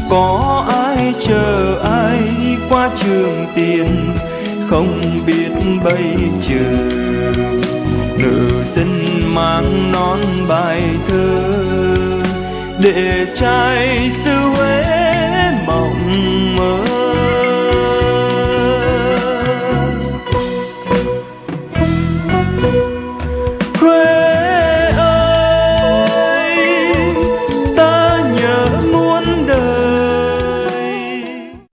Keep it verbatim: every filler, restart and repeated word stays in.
có ai chờ ai qua trường tiền, không biết bây giờ nợ dân mang non bài thơ để trai xứ